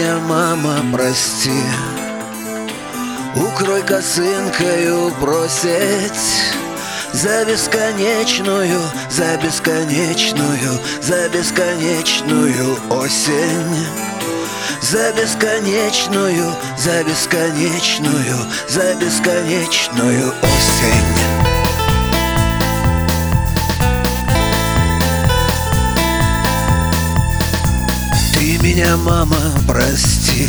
меня, мама, прости. Укрой косынкою бросить за бесконечную, за бесконечную, за бесконечную осень. За бесконечную, за бесконечную, за бесконечную осень. Ты меня, мама, прости.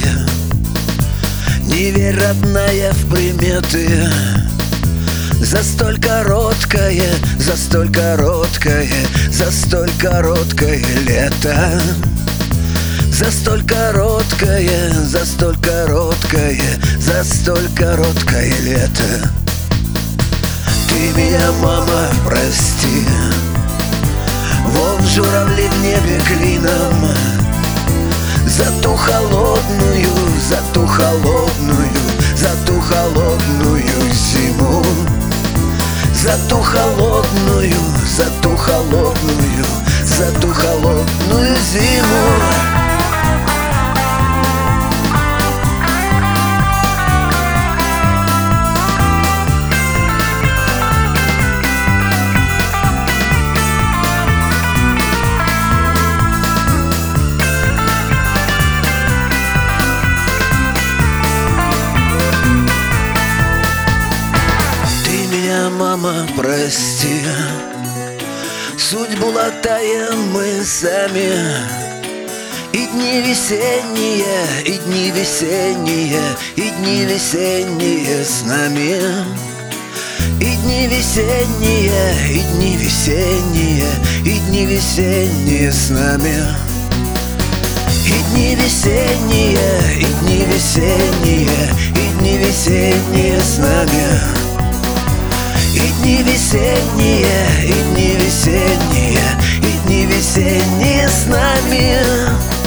Не верь, родная, в приметы. За столь короткое, за столь короткое, за столь короткое лето. За столь короткое, за столь короткое, за столь короткое лето. Ты меня, мама, прости. Вон журавли в небе клином. За ту холодную, за ту холодную, за ту холодную зиму. За ту холодную, за ту холодную, за ту холодную зиму. Мама, прости. Судьбу латаем мы сами. И дни весенние, и дни весенние, и дни весенние с нами. И дни весенние, и дни весенние, и дни весенние с нами. И дни весенние, и дни весенние, и дни весенние с нами. И дни весенние, и дни весенние, и дни весенние с нами.